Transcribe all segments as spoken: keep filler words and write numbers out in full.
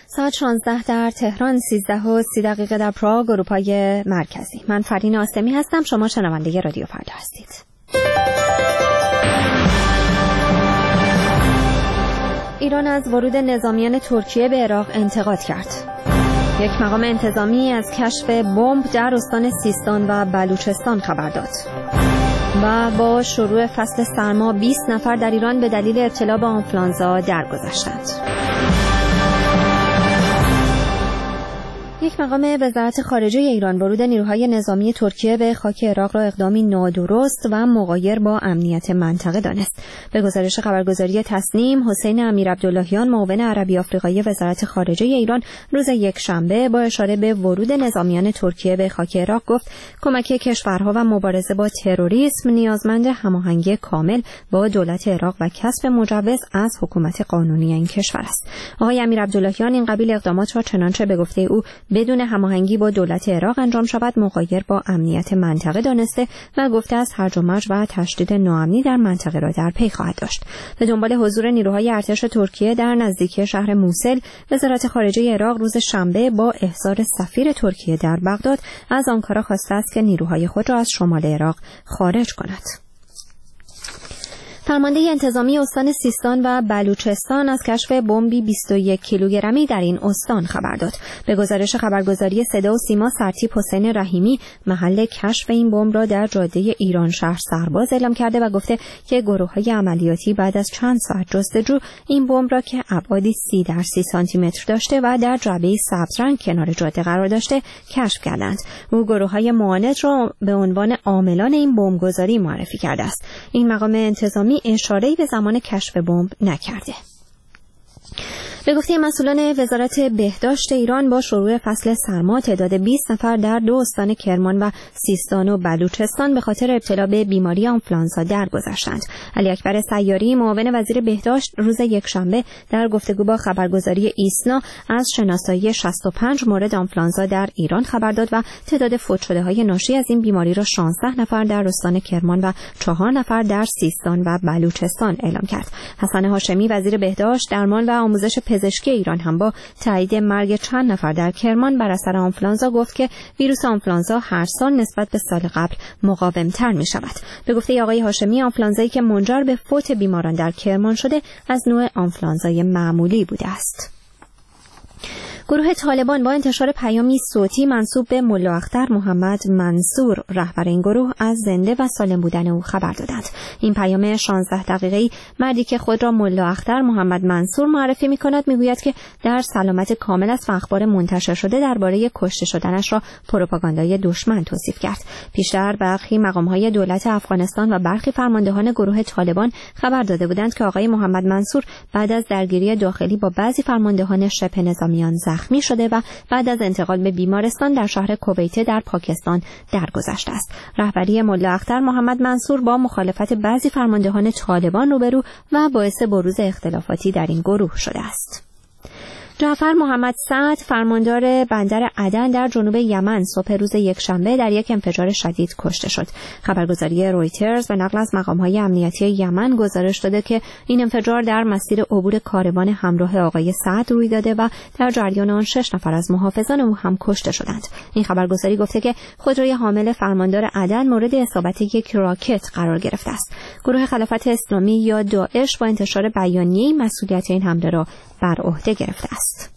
ساعت شانزده در تهران، سیزده و سی دقیقه در پراگ، اروپای مرکزی. من فرین آسمی هستم. شما شنونده رادیو فردا هستید. ایران از ورود نظامیان ترکیه به عراق انتقاد کرد. یک مقام انتظامی از کشف بمب در استان سیستان و بلوچستان خبر داد. و با شروع فصل سرما بیست نفر در ایران به دلیل ابتلا به آنفولانزا درگذشتند. یک مقام وزارت خارجه ایران ورود نیروهای نظامی ترکیه به خاک عراق را اقدامی نادرست و مغایر با امنیت منطقه دانست. به گزارش خبرگزاری تسنیم، حسین امیرعبداللهیان، معاون عربی آفریقایی وزارت خارجه ایران، روز یکشنبه با اشاره به ورود نظامیان ترکیه به خاک عراق گفت کمک کشورها و مبارزه با تروریسم نیازمند هماهنگی کامل با دولت عراق و کسب مجوز از حکومت قانونی این کشور است. آقای امیرعبداللهیان این قبیل اقدامات را چنانچه به گفته او بدون هماهنگی با دولت عراق انجام شود مغایر با امنیت منطقه دانسته و گفته است هرج و مرج و تشدید ناامنی در منطقه را در پی خواهد داشت. به دنبال حضور نیروهای ارتش ترکیه در نزدیکی شهر موصل، وزارت خارجه عراق روز شنبه با احضار سفیر ترکیه در بغداد از آنکارا خواسته است که نیروهای خود را از شمال عراق خارج کند. فرمانده انتظامی استان سیستان و بلوچستان از کشف بمبی بیست و یک کیلوگرمی در این استان خبر داد. به گزارش خبرگزاری صدا و سیما، سرتیپ حسین رحیمی محل کشف این بمب را در جاده ایران شهر سرباز اعلام کرده و گفته که گروه‌های عملیاتی بعد از چند ساعت جستجو این بمب را که ابعادی سی در سی سانتی متر داشته و در جعبه سبز رنگ کنار جاده قرار داشته کشف کردند. او گروه‌های معاند را به عنوان عاملان این بمبگذاری معرفی کرده است. این مقام انتظامی اشاره‌ای به زمان کشف بمب نکرده. به گفته مسئولان وزارت بهداشت ایران با شروع فصل سرما تعداد بیست نفر در دو استان کرمان و سیستان و بلوچستان به خاطر ابتلا به بیماری آنفولانزا درگذشتند. علی اکبر سیاری، معاون وزیر بهداشت، روز یکشنبه در گفتگو با خبرگزاری ایسنا از شناسایی شصت و پنج مورد آنفولانزا در ایران خبر داد و تعداد فوت شده های ناشی از این بیماری را شانزده نفر در استان کرمان و چهار نفر در سیستان و بلوچستان اعلام کرد. حسن هاشمی، وزیر بهداشت، درمان و آموزش پزشکی ایران هم با تایید مرگ چند نفر در کرمان بر اثر آنفولانزا گفت که ویروس آنفولانزا هر سال نسبت به سال قبل مقاوم‌تر می شود. به گفته آقای هاشمی، آنفولانزایی که منجر به فوت بیماران در کرمان شده از نوع آنفولانزای معمولی بوده است. گروه طالبان با انتشار پیامی صوتی منسوب به ملا اختر محمد منصور، رهبر این گروه، از زنده و سالم بودن او خبر دادند. این پیام شانزده دقیقه‌ای مردی که خود را ملا اختر محمد منصور معرفی می‌کند میگوید که در سلامت کامل است و اخبار منتشر شده درباره کشته شدنش را پروپاگاندای دشمن توصیف کرد. پیشتر برخی مقام‌های دولت افغانستان و برخی فرماندهان گروه طالبان خبر داده بودند که آقای محمد منصور بعد از درگیری داخلی با بعضی فرماندهان شبه نظامیان زخمی شده و بعد از انتقال به بیمارستان در شهر کویته در پاکستان درگذشته است. رهبری ملا اختر محمد منصور با مخالفت بعضی فرماندهان طالبان روبرو و باعث بروز اختلافاتی در این گروه شده است. جعفر محمد سعد، فرماندار بندر عدن در جنوب یمن، صبح روز یکشنبه در یک انفجار شدید کشته شد. خبرگزاری رویترز به نقل از مقام‌های امنیتی یمن گزارش داده که این انفجار در مسیر عبور کاروان همراه آقای سعد روی داده و در جریان آن شش نفر از محافظان او هم کشته شدند. این خبرگزاری گفته که خودروی حامل فرماندار عدن مورد اصابت یک راکت قرار گرفته است. گروه خلافت اسلامی یا داعش با انتشار بیانیه‌ای مسئولیت این حمله را بر عهده گرفته است.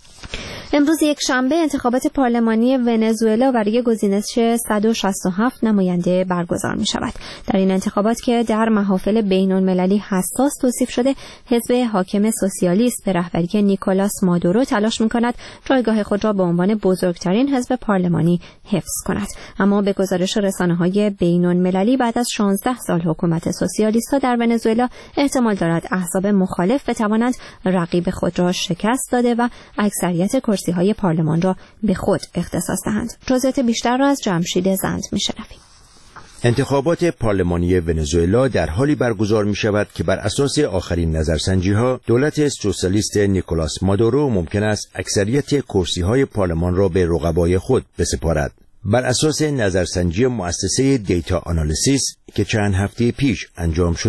امروز یک شنبه انتخابات پارلمانی ونزوئلا برای گزینش صد و شصت و هفت نماینده برگزار می شود. در این انتخابات که در محافل بین المللی حساس توصیف شده، حزب حاکم سوسیالیست به رهبری نیکولاس مادورو تلاش می کند جایگاه خود را به عنوان بزرگترین حزب پارلمانی حفظ کند. اما به گزارش رسانه‌های بین المللی بعد از شانزده سال حکومت سوسیالیست‌ها در ونزوئلا احتمال دارد احزاب مخالف بتوانند رقیب خود را شکست داده و اکثریت کرسی‌های پارلمان را به خود اختصاص دهند. جزئیات بیشتر را از جمشید زند می‌شنویم. انتخابات پارلمانی ونزوئلا در حالی برگزار می شود که بر اساس آخرین نظرسنجی‌ها دولت سوسیالیست نیکولاس مادورو ممکن است اکثریت کرسی‌های پارلمان را به رقبای خود بسپارد. بر اساس نظرسنجی مؤسسه دیتا آنالیسیس که چند هفته پیش انجام شده،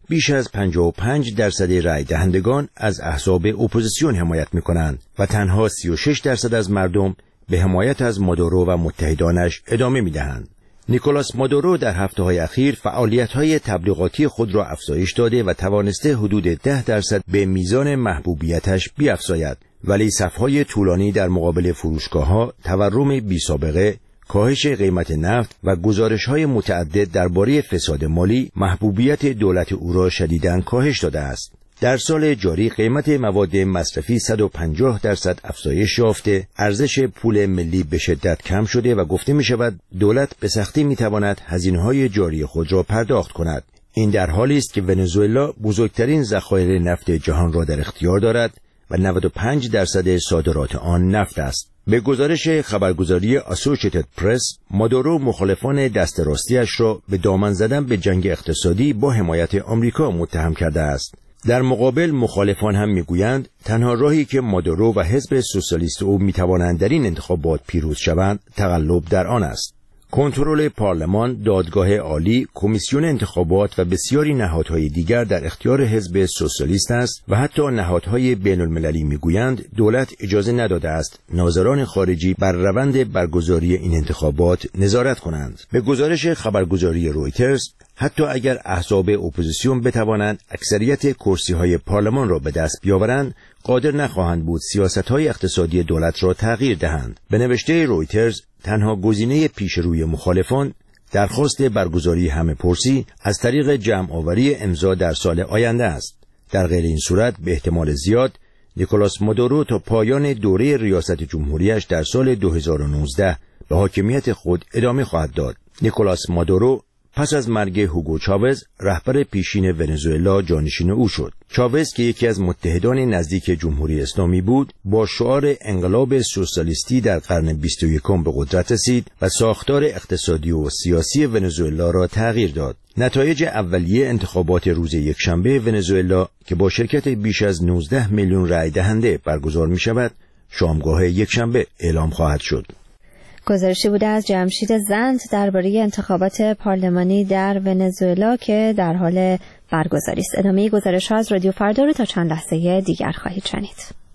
بیش از پنجاه و پنج درصد رای دهندگان از احزاب اپوزیسیون حمایت می‌کنند و تنها سی و شش درصد از مردم به حمایت از مادورو و متحدانش ادامه می‌دهند. نیکولاس مادورو در هفته‌های اخیر فعالیت‌های تبلیغاتی خود را افزایش داده و توانسته حدود ده درصد به میزان محبوبیتش بیفزاید، ولی صف‌های طولانی در مقابل فروشگاه‌ها، تورم بی‌سابقه، کاهش قیمت نفت و گزارش‌های متعدد درباره فساد مالی محبوبیت دولت او را شدیداً کاهش داده است. در سال جاری قیمت مواد مصرفی صد و پنجاه درصد افزایش یافته، ارزش پول ملی به شدت کم شده و گفته می شود دولت به سختی می تواند هزینه‌های جاری خود را پرداخت کند. این در حالی است که ونزوئلا بزرگترین ذخایر نفت جهان را در اختیار دارد و نود و پنج درصد صادرات آن نفت است. به گزارش خبرگزاری اسوسییتد پرس، مادورو مخالفان دست راستی‌اش را به دامن زدن به جنگ اقتصادی با حمایت آمریکا متهم کرده است. در مقابل مخالفان هم میگویند تنها راهی که مادورو و حزب سوسیالیست او میتوانند در این انتخابات پیروز شوند تقلب در آن است. کنترل پارلمان، دادگاه عالی، کمیسیون انتخابات و بسیاری نهادهای دیگر در اختیار حزب سوسیالیست است و حتی نهادهای بین المللی میگویند دولت اجازه نداده است ناظران خارجی بر روند برگزاری این انتخابات نظارت کنند. به گزارش خبرگزاری رویترز، حتی اگر احزاب اپوزیسیون بتوانند اکثریت کرسی‌های پارلمان را به دست بیاورند، قادر نخواهند بود سیاست‌های اقتصادی دولت را تغییر دهند. به نوشته رویترز، تنها گزینه پیشروی مخالفان درخواست برگزاری همه پرسی از طریق جمع آوری امضا در سال آینده است. در غیر این صورت به احتمال زیاد نیکولاس مادورو تا پایان دوره ریاست جمهوریش در سال دو هزار و نوزده به حاکمیت خود ادامه خواهد داد. نیکولاس مادورو پس از مرگ هوگو چاوز رهبر پیشین ونزوئلا جانشین او شد. چاوز که یکی از متحدان نزدیک جمهوری اسلامی بود، با شعار انقلاب سوسیالیستی در قرن بیست و یکم به قدرت رسید و ساختار اقتصادی و سیاسی ونزوئلا را تغییر داد. نتایج اولیه انتخابات روز یکشنبه ونزوئلا که با شرکت بیش از نوزده میلیون رای دهنده برگزار می شود، شامگاه یکشنبه اعلام خواهد شد. گزارشی بوده از جمشید زند درباره انتخابات پارلمانی در ونزوئلا که در حال برگزاری است. ادامه گزارش‌ها از رادیو فردا رو تا چند لحظه دیگر خواهید شنید.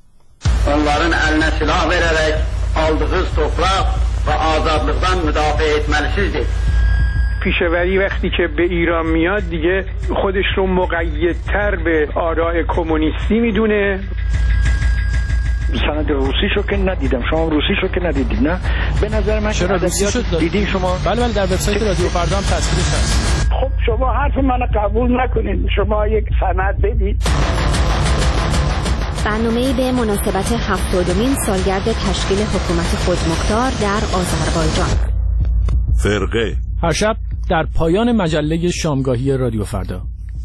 Onların eline silah vererek aldığı toprak ve azadlıktan müdafaa etmelisizdir. پیشوری وقتی که به ایران میاد دیگه خودش رو مقیدتر به آراء کمونیستی میدونه. سند روسیشو که ندیدم، شما روسیشو که ندیدید نه؟ به نظر من چرا روسیشو دیدین شما؟ بله بله، در وبسایت رادیو فردا هم تصویرش هست. خب شما حرف منو قبول نکنید، شما یک سند بدید. برنامه‌ای به مناسبت هفتادمین سالگرد تشکیل حکومت خودمختار در آذربایجان. فرقه هر شب در پایان مجله شامگاهی رادیو فردا.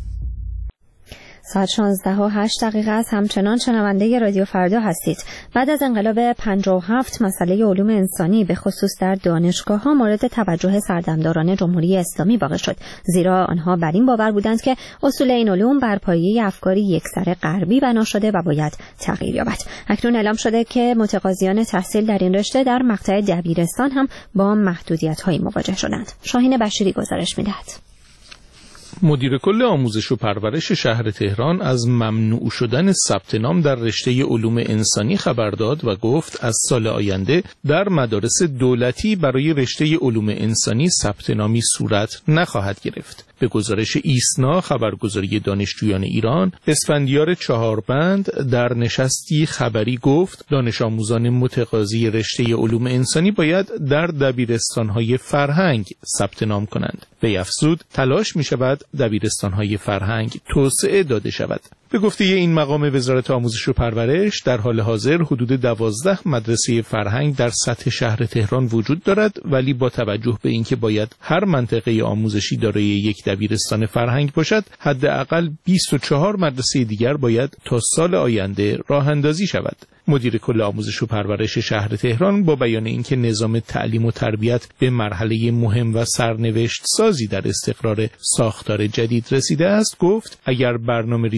ساعت شانزده و هشت دقیقه است. همچنان شنونده رادیو فردا هستید. بعد از انقلاب پنجاه و هفت مسئله علوم انسانی به خصوص در دانشگاه‌ها مورد توجه سردمداران جمهوری اسلامی واقع شد، زیرا آنها بر این باور بودند که اصول این علوم بر پایه افکاری یکسره غربی بنا شده و باید تغییر یابد. اکنون اعلام شده که متقاضیان تحصیل در این رشته در مقطع دبیرستان هم با محدودیت‌هایی مواجه شدند. شاهین بشیری گزارش می‌دهد. مدیر کل آموزش و پرورش شهر تهران از ممنوع شدن ثبت نام در رشته علوم انسانی خبر داد و گفت از سال آینده در مدارس دولتی برای رشته علوم انسانی ثبت نامی صورت نخواهد گرفت. به گزارش ایسنا خبرگزاری دانشجویان ایران، اسفندیار چهاربند در نشستی خبری گفت دانش آموزان متقاضی رشته علوم انسانی باید در دبیرستان‌های فرهنگ ثبت نام کنند. وی افزود تلاش می شود دبیرستان‌های فرهنگ توسعه داده شود. به گفته این مقام وزارت آموزش و پرورش، در حال حاضر حدود دوازده مدرسه فرهنگ در سطح شهر تهران وجود دارد، ولی با توجه به اینکه باید هر منطقه آموزشی دارای یک دبیرستان فرهنگ باشد، حداقل بیست و چهار مدرسه دیگر باید تا سال آینده راه اندازی شود. مدیر کل آموزش و پرورش شهر تهران با بیان اینکه نظام تعلیم و تربیت به مرحله مهم و سرنوشت سازی در استقرار ساختار جدید رسیده است، گفت اگر برنامه‌ریزی‌های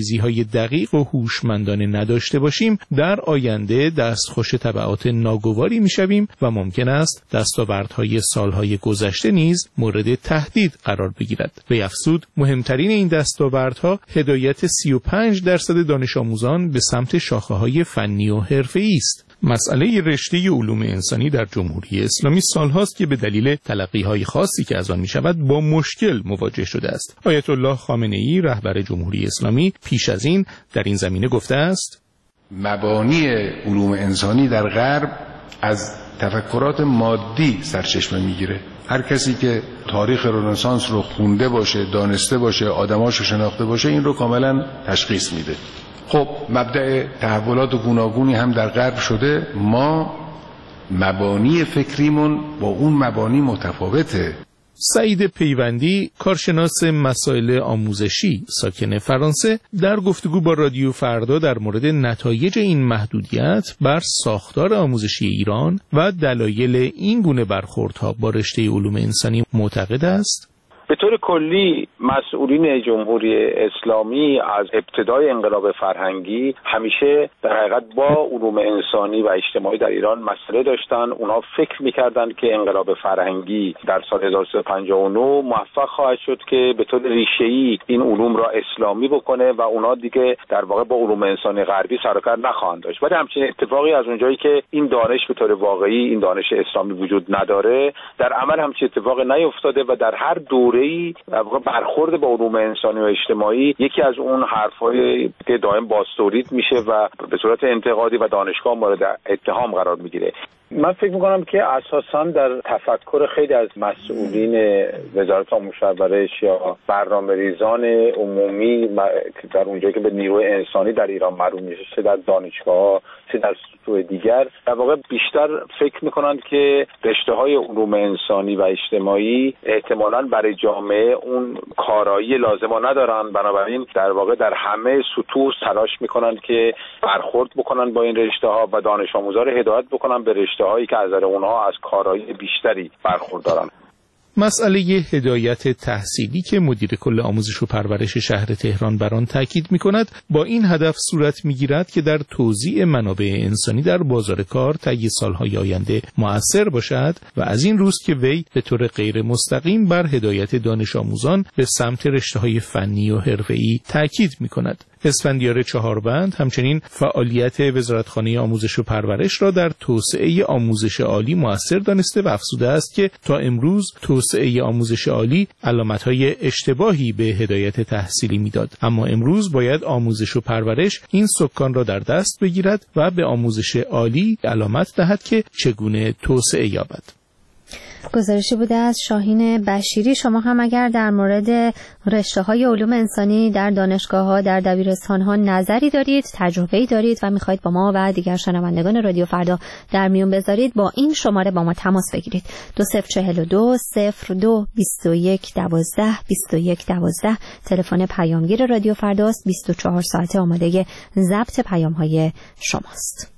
بررسی دقیق و هوشمندانه نداشته باشیم در آینده دستخوش تبعات ناگواری میشویم و ممکن است دستاوردهای سالهای گذشته نیز مورد تهدید قرار بگیرد. به افزود مهمترین این دستاوردها هدایت سی و پنج درصد دانش آموزان به سمت شاخه‌های فنی و حرفه‌ای است. مسئله رشته علوم انسانی در جمهوری اسلامی سالهاست که به دلیل تلقی‌های خاصی که از آن می‌شود با مشکل مواجه شده است. آیت الله خامنه‌ای رهبر جمهوری اسلامی پیش از این در این زمینه گفته است: مبانی علوم انسانی در غرب از تفکرات مادی سرچشمه میگیره. هر کسی که تاریخ رنسانس رو خونده باشه، دانسته باشه، آدماشو شناخته باشه، این رو کاملا تشخیص میده. خب مبدأ تحولات گوناگونی هم در غرب شده، ما مبانی فکریمون با اون مبانی متفاوته. سعید پیوندی، کارشناس مسائل آموزشی ساکن فرانسه، در گفتگو با رادیو فردا در مورد نتایج این محدودیت بر ساختار آموزشی ایران و دلایل این گونه برخوردها با رشته علوم انسانی معتقد است: به طور کلی مسئولین جمهوری اسلامی از ابتدای انقلاب فرهنگی همیشه در حقیقت با علوم انسانی و اجتماعی در ایران مسئله داشتن. اونا فکر می‌کردند که انقلاب فرهنگی در سال هزار و سیصد و پنجاه و نه موفق خواهد شد که به طور ریشه‌ای این علوم را اسلامی بکنه و اونا دیگه در واقع با علوم انسانی غربی سر و کار نخواهند داشت. ولی همچنین اتفاقی از اونجایی که این دانش به طور واقعی این دانش اسلامی وجود نداره، در عمل همچین اتفاقی نیفتاده و در هر دوره برخورد با علوم انسانی و اجتماعی یکی از اون حرفایی که دائم باستولید میشه و به صورت انتقادی و دانشگاه مورد اتهام قرار میگیره. من فکر میکنم که اساساً در تفکر خیلی از مسئولین وزارت آموزش و پرورش یا برنامه‌ریزان عمومی در اونجایی که به نیروی انسانی در ایران معلوم میشه، چه در دانشگاه‌ها چه در سطوح دیگر، در واقع بیشتر فکر میکنند که رشته‌های علوم انسانی و اجتماعی احتمالاً برای جامعه اون کارایی لازمه ندارن، بنابراین در واقع در همه سطوح تلاش میکنند که برخورد بکنن با این رشته‌ها و دانش آموزا رو هدایت بکنن به رشته‌هایی که از نظر اونها از کارایی بیشتری برخوردارن. مسئله هدایت تحصیلی که مدیر کل آموزش و پرورش شهر تهران بر آن تاکید می‌کند با این هدف صورت می‌گیرد که در توزیع منابع انسانی در بازار کار طی سال‌های آینده مؤثر باشد و از این روست که وی به طور غیر مستقیم بر هدایت دانش آموزان به سمت رشته‌های فنی و حرفه‌ای تاکید می‌کند. اسفندیار چهاربند همچنین فعالیت وزارتخانه آموزش و پرورش را در توسعه آموزش عالی مؤثر دانسته و افزوده است که تا امروز توسعه آموزش عالی علامت‌های اشتباهی به هدایت تحصیلی میداد، اما امروز باید آموزش و پرورش این سکان را در دست بگیرد و به آموزش عالی علامت دهد که چگونه توسعه یابد. گزارشی بوده از شاهین بشیری. شما هم اگر در مورد رشته‌های علوم انسانی در دانشگاه‌ها، در دبیرستان‌ها نظری دارید، تجربه‌ای دارید و می‌خواهید با ما و دیگر شنوندگان رادیو فردا در میون بذارید، با این شماره با ما تماس بگیرید: دو صفر چهل و دو صفر دو بیست و یک دوازده بیست و یک دوازده. تلفن پیامگیر رادیو فرداست. بیست و چهار ساعته آماده ضبط پیام‌های شماست.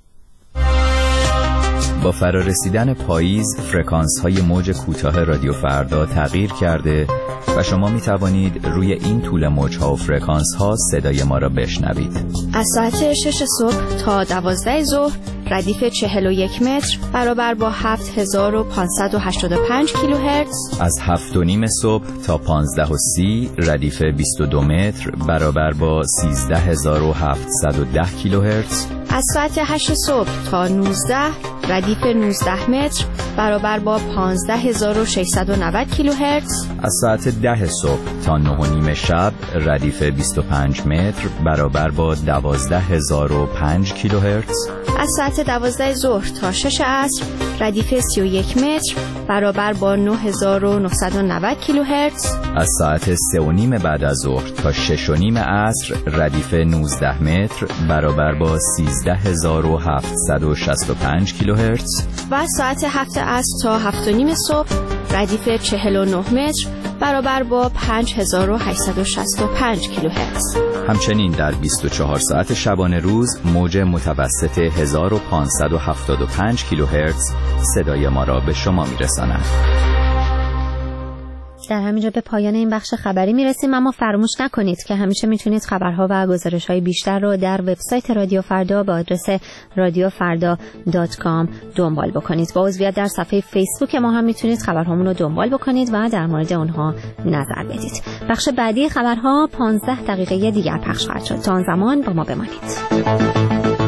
با فرارسیدن پاییز فرکانس‌های موج کوتاه رادیو فردا تغییر کرده و شما می توانید روی این طول موج‌ها و فرکانس‌ها صدای ما را بشنوید. از ساعت شش صبح تا دوازده ظهر ردیف چهل و یک متر برابر با هفت هزار و پانصد و هشتاد و پنج کیلوهرتز. از هفت و نیم صبح تا پانزده و سی ردیف بیست و دو متر برابر با سیزده هزار و هفتصد و ده کیلوهرتز. از ساعت هشت صبح تا نوزده ردیف نوزده متر برابر با پانزده هزار و ششصد و نود کیلوهرتز. از ساعت ده صبح تا نه و نیم شب ردیف بیست و پنج متر برابر با دوازده هزار و پنج کیلوهرتز. از ساعت دوازده ظهر تا شش عصر ردیف سی و یک متر برابر با نه هزار و نهصد و نود کیلوهرتز. از ساعت سه و نیم بعد از ظهر تا شش و نیم عصر ردیف نوزده متر برابر با سیزده هزار و هفتصد و شصت و پنج کیلوهرتز. و از ساعت هفت عصر تا هفت و نیم صبح ردیف چهل و نه متر برابر با پنج هزار و هشتصد و شصت و پنج کیلوهرتز. همچنین در بیست و چهار ساعت شبانه روز موج متوسط هزار و پانصد و هفتاد و پنج کیلوهرتز صدای ما را به شما میرساند. در همینجا به پایان این بخش خبری میرسیم، اما فراموش نکنید که همیشه میتونید خبرها و گزارش‌های بیشتر رو در وبسایت رادیو فردا با آدرس رادیو فردا دات کام دنبال بکنید. با عضویت در صفحه فیسبوک ما هم میتونید خبرهامون رو دنبال بکنید و در مورد اونها نظر بدید. بخش بعدی خبرها پانزده دقیقه دیگر پخش خواهد شد. تا آن زمان با ما بمانید.